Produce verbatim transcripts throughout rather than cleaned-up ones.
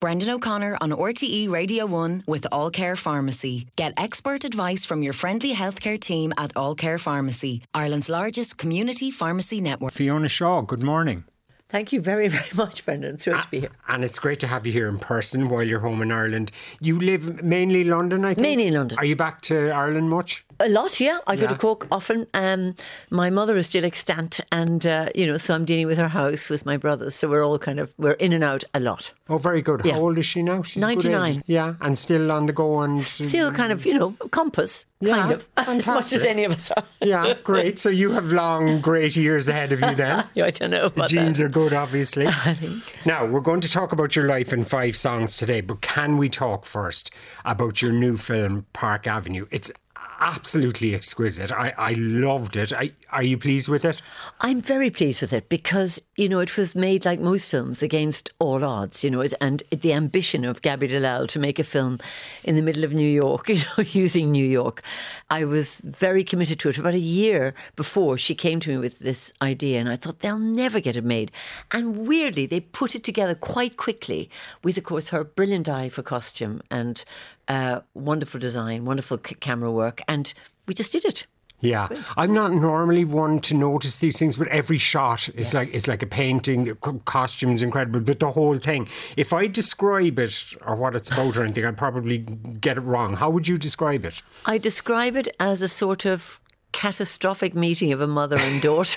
Brendan O'Connor on R T E Radio one with All Care Pharmacy. Get expert advice from your friendly healthcare team at All Care Pharmacy, Ireland's largest community pharmacy network. Fiona Shaw, good morning. Thank you very, very much, Brendan. Thrilled to be here. And it's great to have you here in person while you're home in Ireland. You live mainly London, I think? Mainly London. Are you back to Ireland much? A lot, yeah. I Yeah. go to Cork often. Um, my mother is still extant and, uh, you know, so I'm dealing with her house with my brothers. So we're all kind of, we're in and out a lot. Oh, very good. Yeah. How old is she now? She's a good ninety-nine. age. Yeah, and still on the go and... Still kind of, you know, compass, Yeah, kind of, as much as fantastic. any of us are. Yeah, great. So you have long, great years ahead of you then. Yeah, I don't know The about genes that. are good, obviously. I think. Now, we're going to talk about your life in five songs today, but can we talk first about your new film, Park Avenue? It's absolutely exquisite. I, I loved it. I, are you pleased with it? I'm very pleased with it because, you know, it was made like most films against all odds, you know, it- and the ambition of Gabby Delisle to make a film in the middle of New York, you know, using New York. I was very committed to it. About a year before, she came to me with this idea and I thought they'll never get it made. And weirdly, they put it together quite quickly with, of course, her brilliant eye for costume and uh, wonderful design, wonderful c- camera work. And we just did it. Yeah, I'm not normally one to notice these things, but every shot is Yes. like it's like a painting. The co- costume's incredible, but the whole thing. If I describe it or what it's about or anything, I'd probably get it wrong. How would you describe it? I describe it as a sort of catastrophic meeting of a mother and daughter.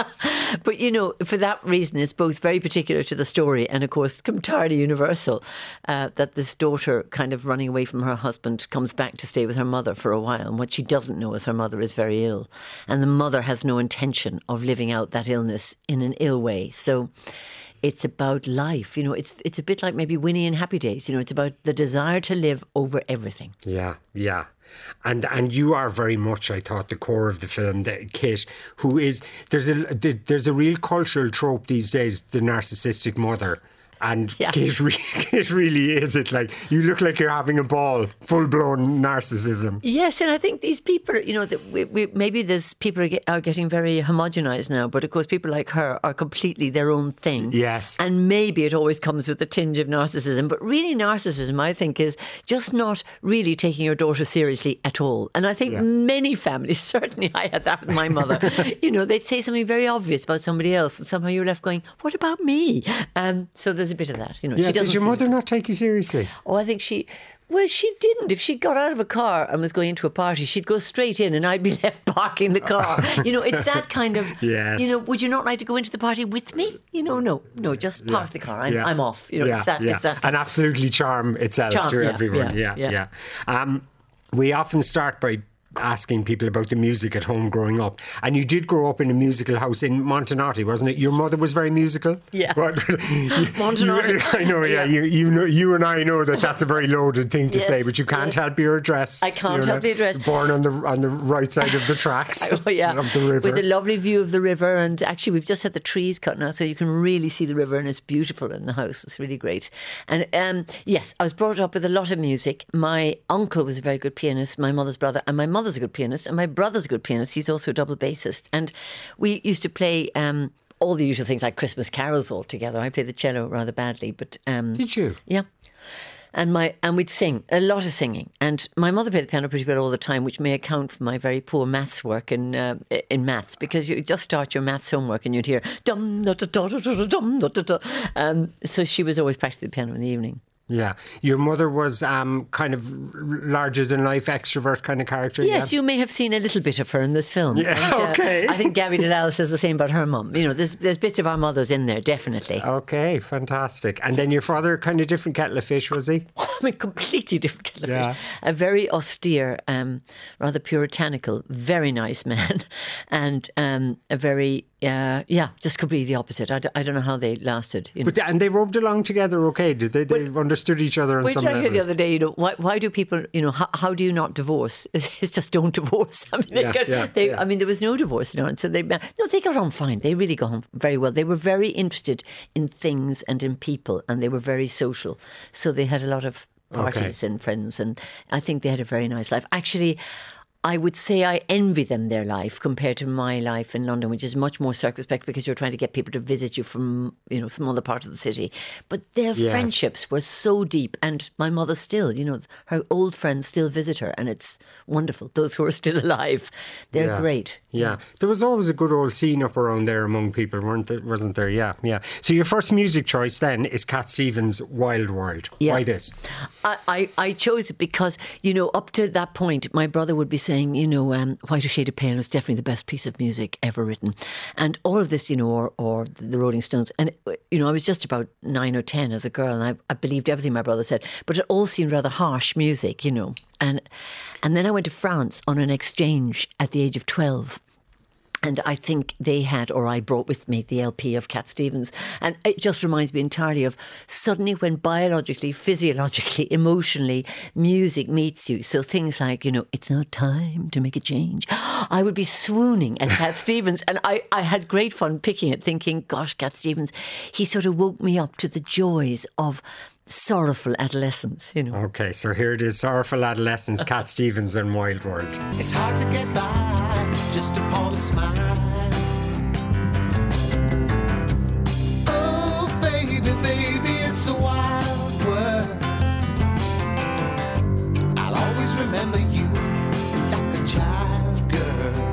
But, you know, for that reason, it's both very particular to the story and, of course, entirely universal, uh, that this daughter kind of running away from her husband comes back to stay with her mother for a while. And what she doesn't know is her mother is very ill. And the mother has no intention of living out that illness in an ill way. So it's about life. You know, it's it's a bit like maybe Winnie in Happy Days. You know, it's about the desire to live over everything. Yeah, yeah. And and you are very much, I thought, the core of the film, that Kate, who is there's a there's a real cultural trope these days, the narcissistic mother. And Yeah. Kate, really, Kate really is it. Like, you look like you're having a ball, full blown narcissism. Yes, and I think these people, you know, that we, we, maybe there's people are, get, are getting very homogenized now, but of course people like her are completely their own thing. Yes. And maybe it always comes with a tinge of narcissism, but really narcissism, I think, is just not really taking your daughter seriously at all. And I think Yeah. many families, certainly I had that with my mother, you know, they'd say something very obvious about somebody else and somehow you're left going, what about me? Um, so there's a bit of that, you know. Yeah, she did doesn't your see mother it. not take you seriously? Oh, I think she... Well, she didn't. If she got out of a car and was going into a party, she'd go straight in and I'd be left parking the car. You know, it's that kind of, Yes. you know, would you not like to go into the party with me? You know, no, no, just park the car. I'm, Yeah. I'm off. You know, yeah, it's that, yeah. it's that. And absolutely charm itself Charm, to yeah, everyone. Yeah, yeah, yeah. yeah. Um, we often start by asking people about the music at home growing up. And you did grow up in a musical house in Montenotte, wasn't it? Your mother was very musical? Yeah. What? Montenotte. You- I know, yeah. Yeah. You, you, know, you and I know that that's a very loaded thing to Yes, say, but you can't yes. help your address. I can't You're help not the address. Born on the on the right side of the tracks Oh, yeah. of the river. With a lovely view of the river. And actually, we've just had the trees cut now, so you can really see the river, and it's beautiful in the house. It's really great. And um, yes, I was brought up with a lot of music. My uncle was a very good pianist, my mother's brother, and my mother's a good pianist, and my brother's a good pianist. He's also a double bassist. And we used to play um, all the usual things like Christmas carols all together. I played the cello rather badly, but... Um, Did you? Yeah. And my and we'd sing, a lot of singing. And my mother played the piano pretty well all the time, which may account for my very poor maths work in uh, in maths, because you just start your maths homework and you'd hear dum da da da da da dum da da da. Um, so she was always practicing the piano in the evening. Yeah. Your mother was um, kind of larger than life extrovert kind of character. Yes, yeah? you may have seen a little bit of her in this film. Yeah, And, uh, okay. I think Gabby Delisle says the same about her mum. You know, there's there's bits of our mothers in there, definitely. Okay, fantastic. And then your father, kind of different kettle of fish, was he? I mean, completely different kettle of Yeah. fish. A very austere, um, rather puritanical, very nice man, and um, a very uh, yeah, just completely the opposite. I, d- I don't know how they lasted. You know. But th- and they rubbed along together, okay? Did they? They understood each other on Which some I heard level. the other day, you know, why, why do people, you know, how, how do you not divorce? It's, it's just don't divorce. I mean, they Yeah, got, yeah, they, yeah. I mean, there was no divorce in Ireland, so they, no, they got on fine. They really got on very well. They were very interested in things and in people, and they were very social. So they had a lot of parties Okay. and friends, and I think they had a very nice life. Actually, I would say I envy them their life compared to my life in London, which is much more circumspect because you're trying to get people to visit you from, you know, some other part of the city. But their Yes. friendships were so deep, and my mother still, you know, her old friends still visit her, and it's wonderful. Those who are still alive, they're Yeah. great. Yeah, there was always a good old scene up around there among people, weren't there? Wasn't there? Yeah, yeah. So your first music choice then is Cat Stevens' Wild World. Yeah. Why this? I, I, I chose it because, you know, up to that point, my brother would be saying, you know, um, Whiter Shade of Pale is definitely the best piece of music ever written. And all of this, you know, or, or the Rolling Stones. And, you know, I was just about nine or ten as a girl, and I, I believed everything my brother said. But it all seemed rather harsh music, you know. And, and then I went to France on an exchange at the age of twelve. And I think they had, or I brought with me, the L P of Cat Stevens. And it just reminds me entirely of suddenly when biologically, physiologically, emotionally, music meets you. So things like, you know, it's not time to make a change. I would be swooning at Cat Stevens. And I, I had great fun picking it, thinking, gosh, Cat Stevens, he sort of woke me up to the joys of sorrowful adolescence, you know. Okay, so here it is, Sorrowful Adolescence, Cat Stevens and Wild World. It's hard to get by just upon a smile. Oh, baby, baby, it's a wild world. I'll always remember you like a child girl.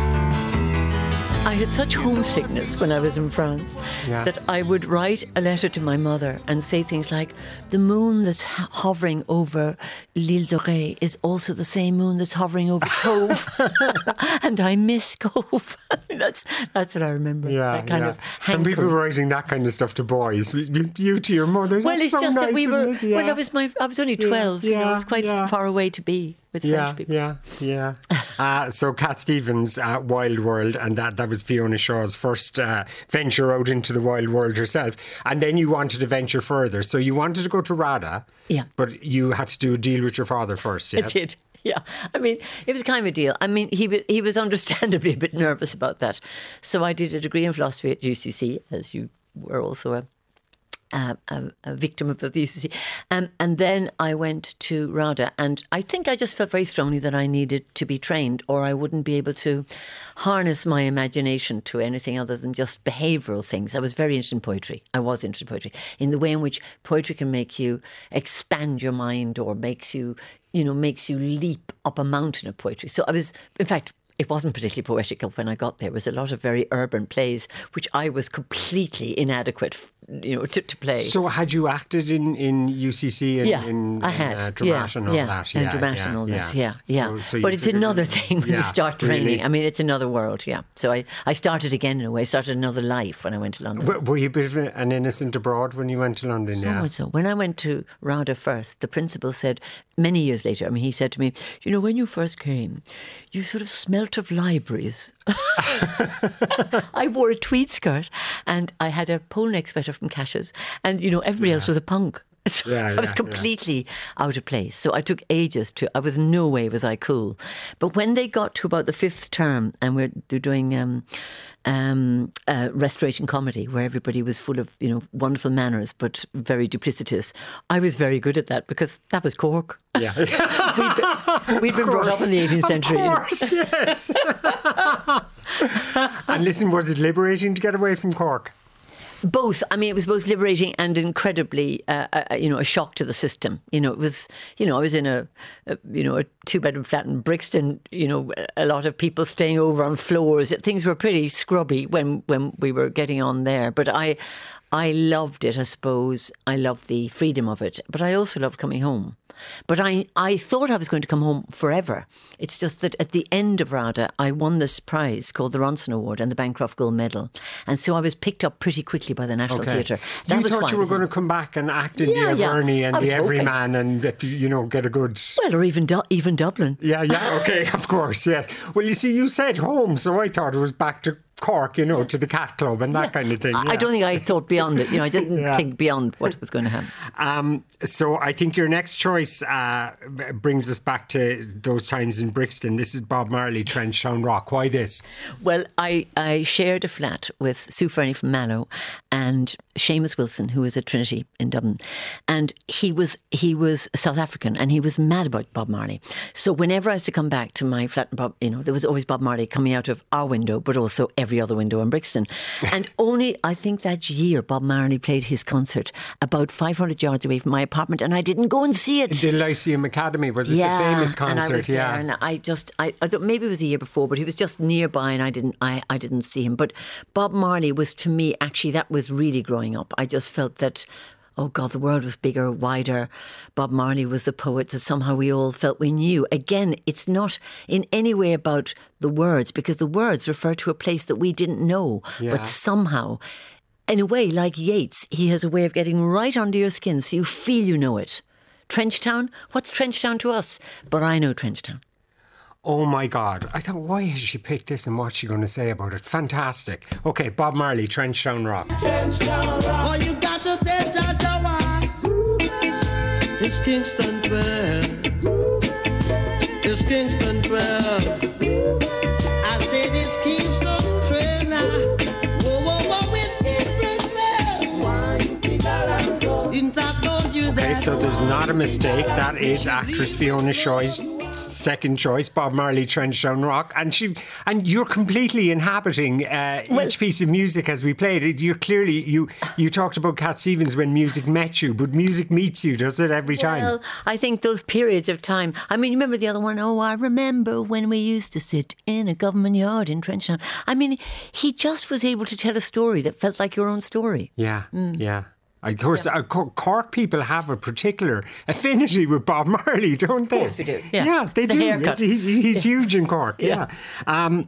I had such homesickness when I was in France Yeah. that I would write a letter to my mother and say things like, the moon that's ho- hovering over l'Île de Ré is also the same moon that's hovering over Cove. And I miss Cove. that's that's what I remember. Yeah, That kind yeah. of Some people hankering. writing that kind of stuff to boys. You to your mother. Well, That's it's so just that nice, we were. isn't it? Yeah. Well, that was my. I was only twelve. you know, yeah, it was quite yeah. far away to be with Yeah, French people. yeah, yeah. uh, so Cat Stevens, uh, Wild World, and that, that was Fiona Shaw's first uh, venture out into the wild world herself. And then you wanted to venture further. So you wanted to go to RADA, Yeah. but you had to do a deal with your father first, yes? I did. Yeah, I mean, it was kind of a deal. I mean, he was he was understandably a bit nervous about that. So I did a degree in philosophy at U C C, as you were also a a, a, a victim of the U C C. Um, and then I went to RADA, and I think I just felt very strongly that I needed to be trained, or I wouldn't be able to harness my imagination to anything other than just behavioural things. I was very interested in poetry. I was interested in poetry, in the way in which poetry can make you expand your mind, or makes you, you know, makes you leap up a mountain of poetry. So I was, in fact, it wasn't particularly poetical when I got there. It was a lot of very urban plays, which I was completely inadequate, you know, to, to play. So had you acted in, in U C C and yeah, in, I had. in uh, Dramat yeah, and all yeah, that? and Yeah, Dramat yeah, and all yeah. that. Yeah, yeah. So- so you but it's figured- another thing when Yeah, you start training. really. I mean, it's another world, yeah. So I, I started again in a way. I started another life when I went to London. Were, were you a bit of an innocent abroad when you went to London? So yeah. much so. When I went to RADA first, the principal said, many years later, I mean, he said to me, you know, when you first came, you sort of smelt of libraries. I wore a tweed skirt and I had a pole neck sweater from Cash's, and, you know, everybody else was a punk. So Yeah, I was yeah, completely out of place. So I took ages to, I was no way was I cool. But when they got to about the fifth term and we're they're doing um, um, uh, restoration comedy where everybody was full of, you know, wonderful manners but very duplicitous, I was very good at that because that was Cork. Yeah. We'd been, we'd been brought up in the eighteenth century. you know. Of course, yes. And listen, was it liberating to get away from Cork? Both. I mean, it was both liberating and incredibly, uh, uh, you know, a shock to the system. You know, it was, you know, I was in a, a you know, a two-bedroom flat in Brixton. You know, a lot of people staying over on floors. Things were pretty scrubby when, when we were getting on there. But I, I loved it, I suppose. I loved the freedom of it. But I also loved coming home. But I, I thought I was going to come home forever. It's just that at the end of RADA, I won this prize called the Ronson Award and the Bancroft Gold Medal. And so I was picked up pretty quickly by the National Okay. Theatre. You was thought why you I were was going in. to come back and act in Yeah, the yeah. Averny and I the was hoping. Everyman and, that, you know, get a good... Well, or even Du- even Dublin. Yeah, yeah, okay, of course, yes. Well, you see, you said home, so I thought it was back to Cork, you know, to the Cat Club and that yeah. kind of thing. Yeah. Yeah. I don't think I thought beyond it. You know, I didn't yeah. think beyond what was going to happen. Um, so I think your next choice uh, brings us back to those times in Brixton. This is Bob Marley, Trenchtown Rock. Why this? Well, I, I shared a flat with Sue Fernie from Mallow and Seamus Wilson, who was at Trinity in Dublin. And he was he was South African and he was mad about Bob Marley. So whenever I used to come back to my flat, Bob, you know, there was always Bob Marley coming out of our window, but also every other window in Brixton. And only, I think that year, Bob Marley played his concert about five hundred yards away from my apartment, and I didn't go and see it. The Lyceum Academy, was it yeah, the famous concert? And I was yeah, there, and I just, I, I thought maybe it was the year before, but he was just nearby, and I didn't, I, I didn't see him. But Bob Marley was, to me, actually, that was really growing up. I just felt that, oh God, the world was bigger, wider. Bob Marley was the poet that somehow we all felt we knew. Again, it's not in any way about the words, because the words refer to a place that we didn't know. Yeah. But somehow, in a way, like Yeats, he has a way of getting right under your skin so you feel you know it. Trenchtown? What's Trenchtown to us? But I know Trenchtown. Oh my God. I thought, why has she picked this and what's she going to say about it? Fantastic. Okay, Bob Marley, Trenchtown Rock. Trenchtown Rock. Oh, you got to Trenchtown Rock. It's Kingston twelve. It's Kingston twelve. I said it's Kingston twelve now. Whoa, whoa, whoa, it's Kingston twelve. Why you think I'm so? Didn't I told you that? Okay, so there's not a mistake. That is actress Fiona Shoy's second choice, Bob Marley, Trenchtown Rock, and she and you're completely inhabiting uh, well, each piece of music as we played it. You're clearly you you talked about Cat Stevens when music met you, but music meets you, does it, every time? Well, I think those periods of time. I mean, you remember the other one? Oh, I remember when we used to sit in a government yard in Trenchtown. I mean, he just was able to tell a story that felt like your own story. Yeah, mm. yeah. Of course, yeah. uh, Cork people have a particular affinity with Bob Marley, don't they? Of course we do. Yeah, yeah they the do. Haircut. He's, he's huge in Cork. Yeah. yeah. Um,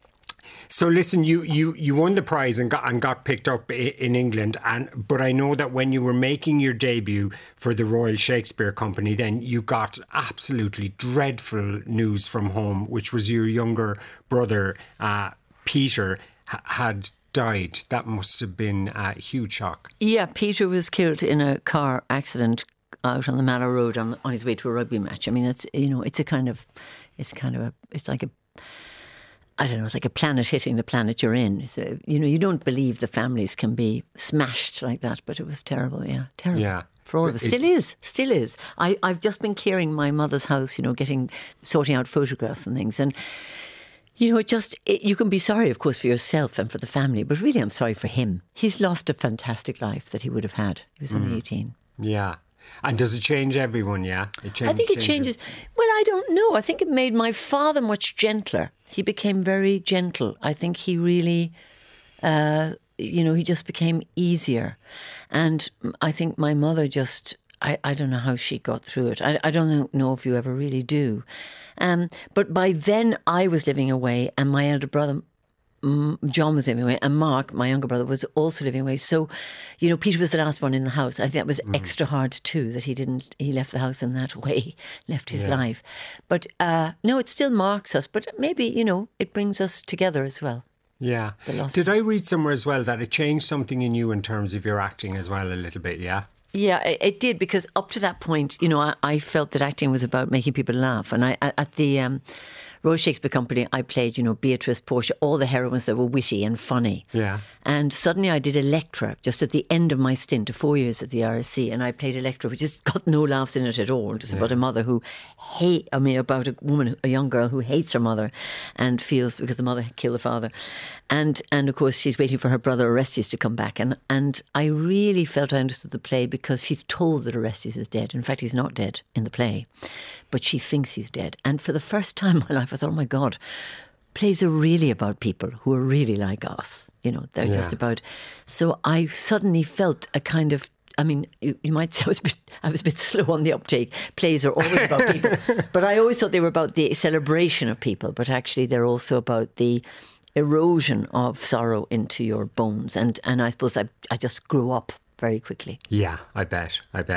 so listen, you, you, you won the prize and got and got picked up in England, and but I know that when you were making your debut for the Royal Shakespeare Company, then you got absolutely dreadful news from home, which was your younger brother uh, Peter ha- had. died. That must have been a huge shock. Yeah, Peter was killed in a car accident out on the Mallow Road on, on his way to a rugby match. I mean, it's, you know, it's a kind of, it's kind of a, it's like a, I don't know, it's like a planet hitting the planet you're in. It's a, you know, you don't believe the families can be smashed like that, but it was terrible. Yeah, terrible. Yeah. For all of us. Still is, still is. I, I've just been clearing my mother's house, you know, getting, sorting out photographs and things, and you know, it just, it, you can be sorry, of course, for yourself and for the family, but really I'm sorry for him. He's lost a fantastic life that he would have had. He was only mm. eighteen. Yeah. And does it change everyone, yeah? It change, I think it changes. Well, I don't know. I think it made my father much gentler. He became very gentle. I think he really, uh, you know, he just became easier. And I think my mother just, I, I don't know how she got through it. I, I don't know if you ever really do. Um, but by then I was living away and my elder brother, John, was living away, and Mark, my younger brother, was also living away. So, you know, Peter was the last one in the house. I think that was mm. extra hard too, that he didn't, he left the house in that way, left his yeah. life. But uh, no, it still marks us, but maybe, you know, it brings us together as well. Yeah. Did I read somewhere as well that it changed something in you in terms of your acting as well a little bit, yeah? Yeah, it did, because up to that point, you know, I, I felt that acting was about making people laugh. And I at the um, Royal Shakespeare Company, I played, you know, Beatrice, Portia, all the heroines that were witty and funny. Yeah. And suddenly I did Electra just at the end of my stint of four years at the R S C, and I played Electra, which just got no laughs in it at all. Just yeah. about a mother who hate, I mean, about a woman, a young girl who hates her mother and feels because the mother killed the father. And and of course she's waiting for her brother Orestes to come back. And, and I really felt I understood the play because she's told that Orestes is dead. In fact, he's not dead in the play, but she thinks he's dead. And for the first time in my life, I thought, oh my God, plays are really about people who are really like us. You know, they're yeah. just about. So I suddenly felt a kind of. I mean, you, you might say I was, a bit, I was a bit slow on the uptake. Plays are always about people, but I always thought they were about the celebration of people. But actually, they're also about the erosion of sorrow into your bones. And and I suppose I I just grew up very quickly. Yeah, I bet. I bet.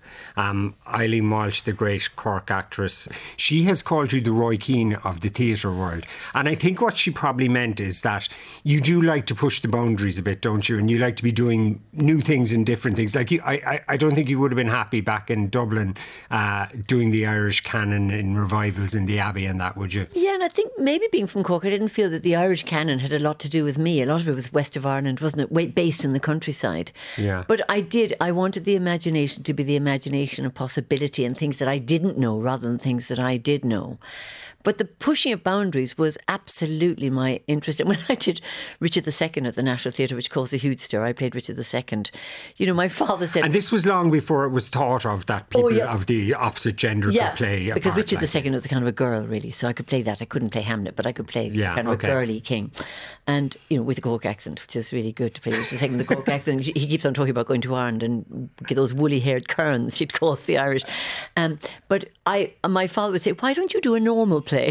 Um, Eileen Walsh, the great Cork actress, she has called you the Roy Keane of the theatre world. And I think what she probably meant is that you do like to push the boundaries a bit, don't you? And you like to be doing new things and different things. Like you, I, I, I don't think you would have been happy back in Dublin uh, doing the Irish canon in revivals in the Abbey and that, would you? Yeah, and I think maybe being from Cork, I didn't feel that the Irish canon had a lot to do with me. A lot of it was west of Ireland, wasn't it? Based in the countryside. Yeah. But I did, I wanted the imagination to be the imagination of possibility and things that I didn't know rather than things that I did know. But the pushing of boundaries was absolutely my interest. And when I did Richard the Second at the National Theatre, which caused a huge stir, I played Richard the Second. You know, my father said... And this was long before it was thought of that people oh, yeah. of the opposite gender yeah, could play a because part Richard like the Second was a kind of a girl, really. So I could play that. I couldn't play Hamlet, but I could play yeah, kind of okay. a girly king. And, you know, with a Cork accent, which is really good to play Richard the Second with the Cork accent. He keeps on talking about going to Ireland and get those woolly-haired kerns, he'd call us the Irish. Um, but I, my father would say, why don't you do a normal play?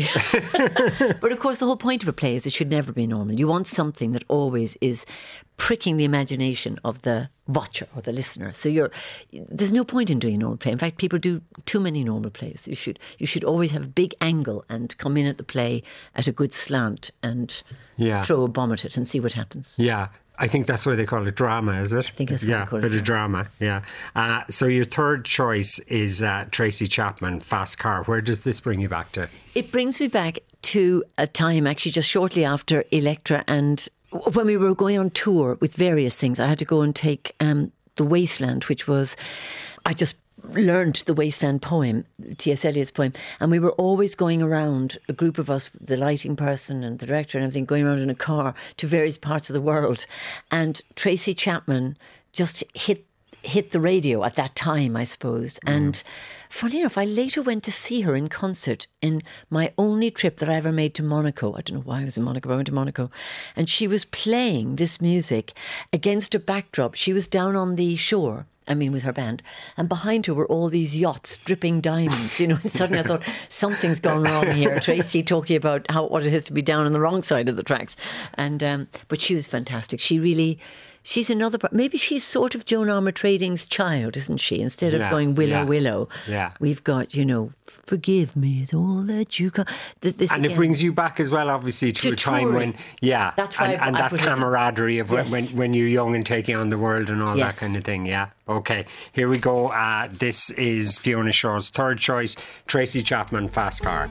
But of course the whole point of a play is it should never be normal. You want something that always is pricking the imagination of the watcher or the listener. So you're there's no point in doing a normal play. In fact, people do too many normal plays. You should you should always have a big angle and come in at the play at a good slant and yeah. throw a bomb at it and see what happens. Yeah. I think that's why they call it drama, is it? I think that's why yeah, they call it bit of drama. Yeah. Uh, so your third choice is uh, Tracy Chapman, Fast Car. Where does this bring you back to? It brings me back to a time actually just shortly after Electra, and when we were going on tour with various things. I had to go and take um, The Wasteland, which was, I just learned the Wasteland poem, T S Eliot's poem, and we were always going around, a group of us, the lighting person and the director and everything, going around in a car to various parts of the world. And Tracy Chapman just hit hit the radio at that time, I suppose. Mm. And funny enough, I later went to see her in concert in my only trip that I ever made to Monaco. I don't know why I was in Monaco, but I went to Monaco. And she was playing this music against a backdrop. She was down on the shore, I mean, with her band, and behind her were all these yachts dripping diamonds, you know. And suddenly I thought, something's gone wrong here. Tracy talking about how what it is to be down on the wrong side of the tracks. And um, but she was fantastic. She really... She's another part. Maybe she's sort of Joan Armatrading's child, isn't she? Instead of yeah, going willow, yeah, willow, yeah. we've got, you know, forgive me, it's all that you can. This, and again, it brings you back as well, obviously, to, to a time touring. when, yeah, That's why and, I, and I that put camaraderie of yes. when, when you're young and taking on the world and all yes. that kind of thing. Yeah. Okay, here we go. Uh, this is Fiona Shaw's third choice, Tracy Chapman, Fast Car.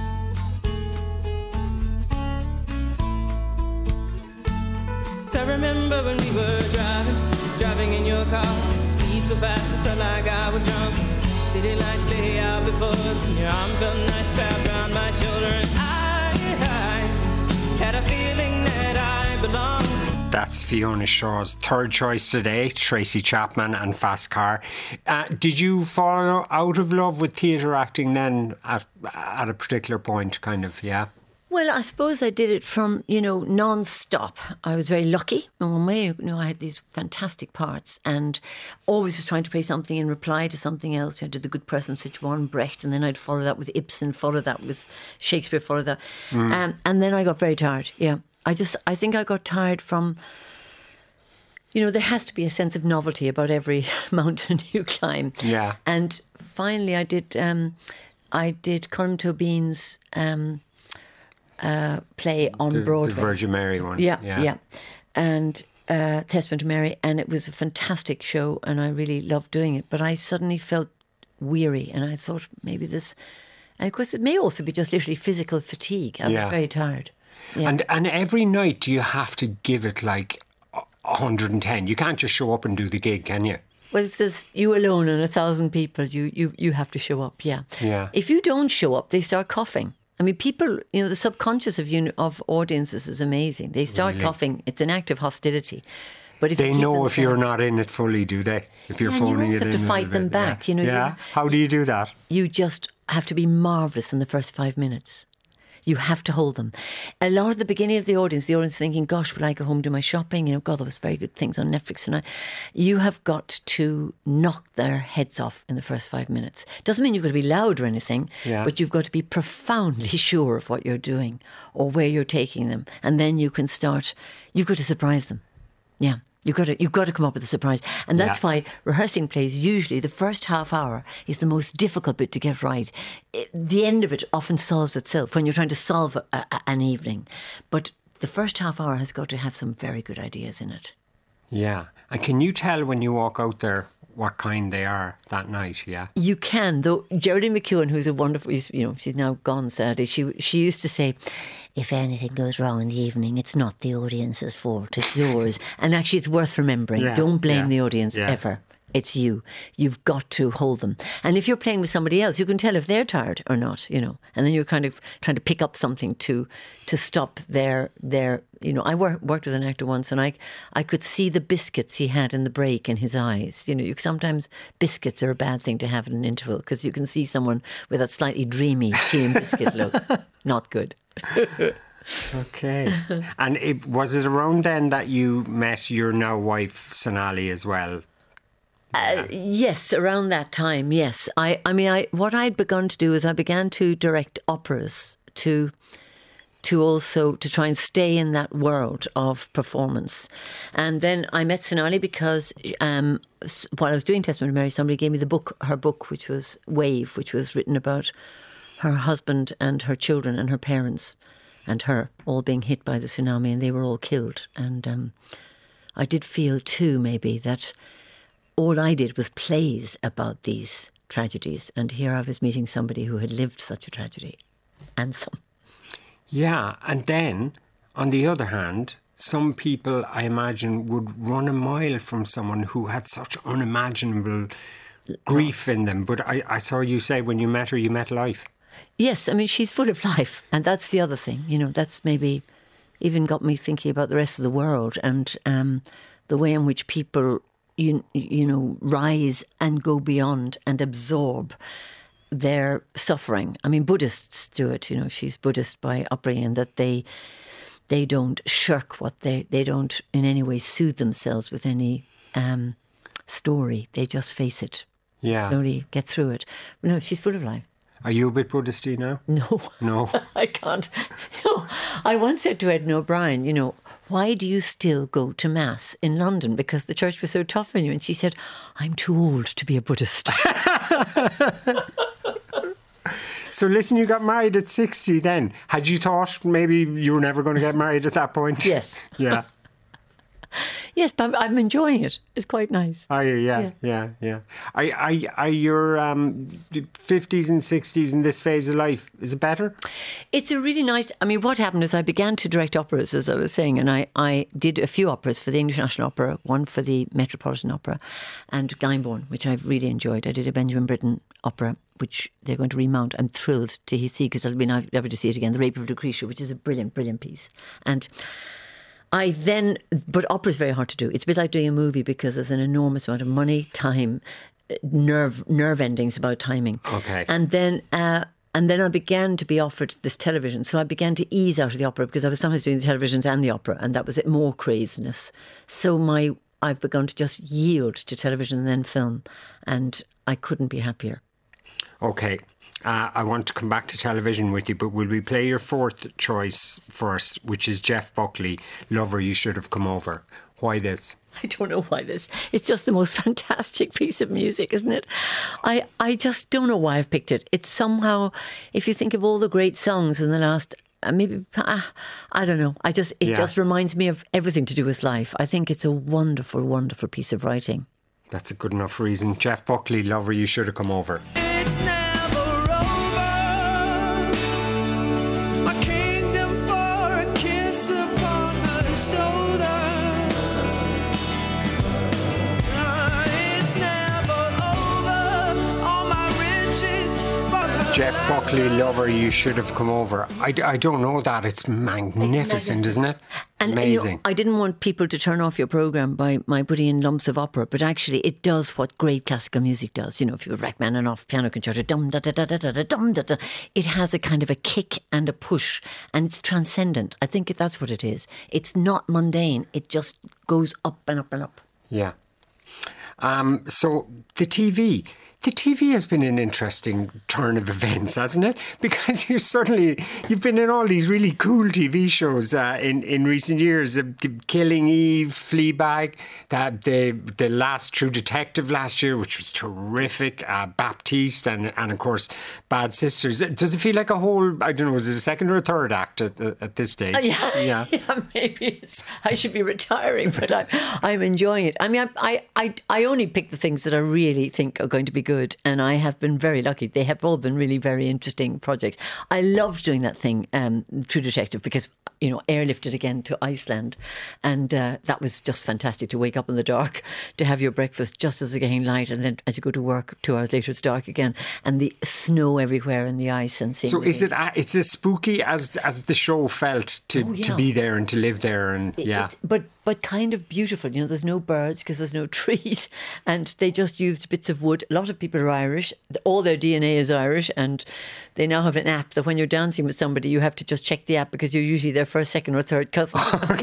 So I remember when we were driving, driving in your car, speed so fast it felt like I was drunk. City lights lay out before us, and your arm felt nice wrapped around my shoulder, and I, I had a feeling that I belonged. That's Fiona Shaw's third choice today, Tracy Chapman and Fast Car. Uh, did you fall out of love with theatre acting then at, at a particular point, kind of, yeah? Well, I suppose I did it from, you know, non-stop. I was very lucky in one way. You know, I had these fantastic parts and always was trying to play something in reply to something else. I did The Good Person, Such One, Brecht, and then I'd follow that with Ibsen, follow that with Shakespeare, follow that. Mm. Um, and then I got very tired, yeah. I just, I think I got tired from, you know, there has to be a sense of novelty about every mountain you climb. Yeah. And finally I did, um, I did Colm Tóibín's... Um, Uh, play on the, Broadway. The Virgin Mary one. Yeah, yeah. yeah. And uh, Testament to Mary, and it was a fantastic show, and I really loved doing it. But I suddenly felt weary, and I thought maybe this... And of course, it may also be just literally physical fatigue. I yeah. was very tired. Yeah. And and every night, do you have to give it like one hundred ten? You can't just show up and do the gig, can you? Well, if there's you alone and a thousand people, you, you, you have to show up, yeah. Yeah. If you don't show up, they start coughing. I mean, people, you know, the subconscious of you of audiences is amazing. They start really? coughing. It's an act of hostility. But if they you keep know them if silent, you're not in it fully, do they? If you're yeah, phoning you it in, have to a fight little them bit, back. Yeah. You know, yeah. you, How do you do that? You just have to be marvellous in the first five minutes. You have to hold them. A lot of the beginning of the audience, the audience is thinking, gosh, will I go home do my shopping? You know, God, there was very good things on Netflix tonight. You have got to knock their heads off in the first five minutes. Doesn't mean you've got to be loud or anything, yeah. but you've got to be profoundly sure of what you're doing or where you're taking them. And then you can start, you've got to surprise them. Yeah. You've got to, you've got to come up with a surprise. And that's Yeah. why rehearsing plays, usually the first half hour is the most difficult bit to get right. It, the end of it often solves itself when you're trying to solve a, a, an evening. But the first half hour has got to have some very good ideas in it. Yeah. And can you tell when you walk out there what kind they are that night? Yeah. You can, though. Geraldine McEwen, who's a wonderful, you know, she's now gone sadly. She she used to say, if anything goes wrong in the evening, it's not the audience's fault, it's yours. And actually, it's worth remembering. Yeah, Don't blame yeah, the audience yeah. ever. It's you. You've got to hold them. And if you're playing with somebody else, you can tell if they're tired or not, you know. And then you're kind of trying to pick up something to to stop their, their you know. I wor- worked with an actor once and I I could see the biscuits he had in the break in his eyes. You know, you, sometimes biscuits are a bad thing to have at an interval because you can see someone with that slightly dreamy tea and biscuit look. Not good. Okay. And it, was it around then that you met your now wife, Sonali, as well? Uh, yes, around that time, yes. I, I mean, I what I'd begun to do is I began to direct operas to to also to try and stay in that world of performance. And then I met Sonali because um, while I was doing Testament of Mary, somebody gave me the book, her book, which was Wave, which was written about her husband and her children and her parents and her all being hit by the tsunami, and they were all killed. And um, I did feel too, maybe, that all I did was plays about these tragedies, and here I was meeting somebody who had lived such a tragedy, and some. Yeah, and then, on the other hand, some people, I imagine, would run a mile from someone who had such unimaginable grief in them. But I, I saw you say when you met her, you met life. Yes, I mean, she's full of life, and that's the other thing. You know, that's maybe even got me thinking about the rest of the world and um, the way in which people, you, you know, rise and go beyond and absorb their suffering. I mean, Buddhists do it. You know, she's Buddhist by upbringing, that they they don't shirk what they they don't in any way soothe themselves with any um, story. They just face it. Yeah. Slowly get through it. No, she's full of life. Are you a bit Buddhisty now? No. No. I can't. No. I once said to Edna O'Brien, you know, why do you still go to Mass in London? Because the church was so tough on you. And she said, I'm too old to be a Buddhist. So listen, you got married at sixty then. Had you thought maybe you were never going to get married at that point? Yes. Yeah. Yes, but I'm enjoying it. It's quite nice. Are you? Yeah, yeah, yeah. yeah. Are, are, are your um, fifties and sixties in this phase of life, is it better? It's a really nice... I mean, what happened is I began to direct operas, as I was saying, and I, I did a few operas for the English National Opera, one for the Metropolitan Opera, and Glyndebourne, which I've really enjoyed. I did a Benjamin Britten opera, which they're going to remount. I'm thrilled to see, because I'll be never to see it again, The Rape of Lucretia, which is a brilliant, brilliant piece. And... I then, but opera's very hard to do. It's a bit like doing a movie because there's an enormous amount of money, time, nerve nerve endings about timing. Okay. And then, uh, and then I began to be offered this television. So I began to ease out of the opera because I was sometimes doing the televisions and the opera, and that was it, more craziness. So my, I've begun to just yield to television and then film, and I couldn't be happier. Okay. Uh, I want to come back to television with you, but will we play your fourth choice first, which is Jeff Buckley, Lover, You Should Have Come Over. Why this? I don't know why this. It's just the most fantastic piece of music, isn't it? I, I just don't know why I've picked it. It's somehow, if you think of all the great songs in the last, uh, maybe, uh, I don't know. I just It yeah. just reminds me of everything to do with life. I think it's a wonderful, wonderful piece of writing. That's a good enough reason. Jeff Buckley, Lover, You Should Have Come Over. It's never over. My kingdom for a kiss upon her shoulder. Uh, it's never over. All my riches for her. Jeff Buckley, Lover, You Should Have Come Over. I, I don't know that. It's magnificent, isn't it? And Amazing. You know, I didn't want people to turn off your programme by my putting in lumps of opera, but actually it does what great classical music does. You know, if you Rachmaninoff piano concerto, dum da da da da da dum da da, it has a kind of a kick and a push, and it's transcendent. I think that's what it is. It's not mundane. It just goes up and up and up. Yeah. Um, so the T V, The T V has been an interesting turn of events, hasn't it? Because you're suddenly, you've been in all these really cool T V shows uh, in, in recent years. Uh, Killing Eve, Fleabag, the, the, the last True Detective last year, which was terrific, uh, Baptiste, and, and of course, Bad Sisters. Does it feel like a whole, I don't know, is it a second or a third act at, at this stage? Uh, yeah, yeah. yeah, maybe it's, I should be retiring, but I'm, I'm enjoying it. I mean, I, I, I only pick the things that I really think are going to be good. And I have been very lucky. They have all been really very interesting projects. I loved doing that thing, um, True Detective, because, you know, airlifted again to Iceland. And uh, that was just fantastic to wake up in the dark, to have your breakfast just as it's getting light. And then as you go to work, two hours later, it's dark again. And the snow everywhere and the ice and seeing. So is it, uh, it's as spooky as as the show felt to, oh, yeah. to be there and to live there? And it, yeah. It, but, but kind of beautiful. You know, there's no birds because there's no trees. And they just used bits of wood. A lot of people are Irish. All their D N A is Irish, and they now have an app that when you're dancing with somebody, you have to just check the app because you're usually their first, second, or third cousin.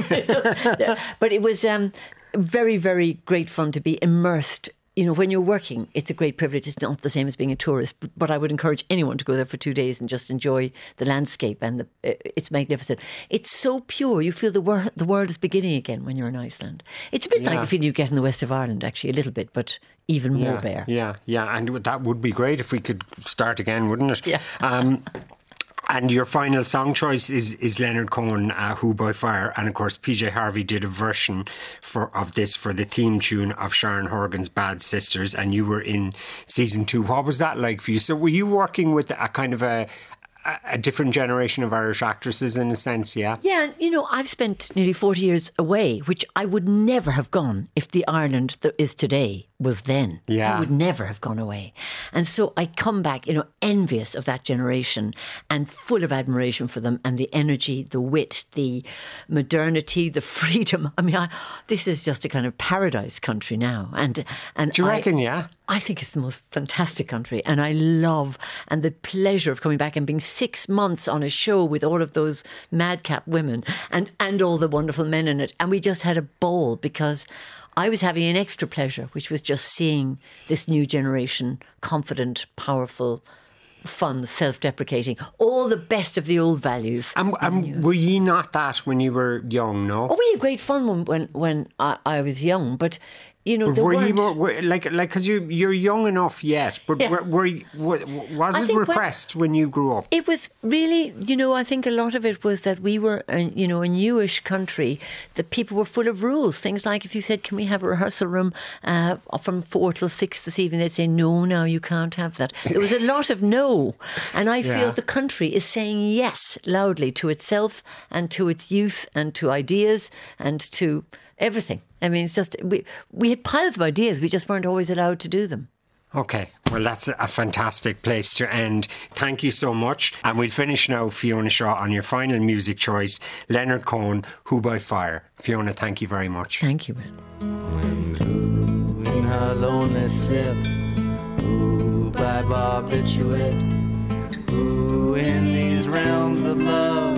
just, but it was um, very, very great fun to be immersed. You know, when you're working, it's a great privilege. It's not the same as being a tourist, but, but I would encourage anyone to go there for two days and just enjoy the landscape, and the, it's magnificent. It's so pure. You feel the world, the world is beginning again when you're in Iceland. It's a bit yeah. like the feeling you get in the west of Ireland, actually, a little bit, but even more yeah, bare. Yeah, yeah, and that would be great if we could start again, wouldn't it? Yeah. Um, And your final song choice is, is Leonard Cohen, uh, Who by Fire. And of course, P J Harvey did a version for of this for the theme tune of Sharon Horgan's Bad Sisters. And you were in season two. What was that like for you? So were you working with a kind of a, a different generation of Irish actresses in a sense, yeah? Yeah, you know, I've spent nearly forty years away, which I would never have gone if the Ireland that is today was then. Yeah. I would never have gone away. And so I come back, you know, envious of that generation and full of admiration for them and the energy, the wit, the modernity, the freedom. I mean, I, this is just a kind of paradise country now. And, and Do you I, reckon, yeah? I think it's the most fantastic country, and I love and the pleasure of coming back and being six months on a show with all of those madcap women and, and all the wonderful men in it. And we just had a ball because I was having an extra pleasure, which was just seeing this new generation, confident, powerful, fun, self-deprecating, all the best of the old values. And, and were ye not that when you were young, no? Oh, we had great fun when when, when I, I was young, but you know, were you more, were, like like because you you're young enough yet, but yeah. were, were, were was I it repressed when, when you grew up? It was really, you know, I think a lot of it was that we were, a, you know, a newish country. That people were full of rules. Things like if you said, "Can we have a rehearsal room uh, from four till six this evening?" They'd say, "No, no, you can't have that." There was a lot of no, and I yeah. feel the country is saying yes loudly to itself and to its youth and to ideas and to everything. I mean, it's just, we, we had piles of ideas, we just weren't always allowed to do them. Okay, well, that's a fantastic place to end. Thank you so much. And we'll finish now, Fiona Shaw, on your final music choice, Leonard Cohen, Who by Fire. Fiona, thank you very much. Thank you, man. When Who in her lonely slip, Who by barbiturate, Who in these realms of love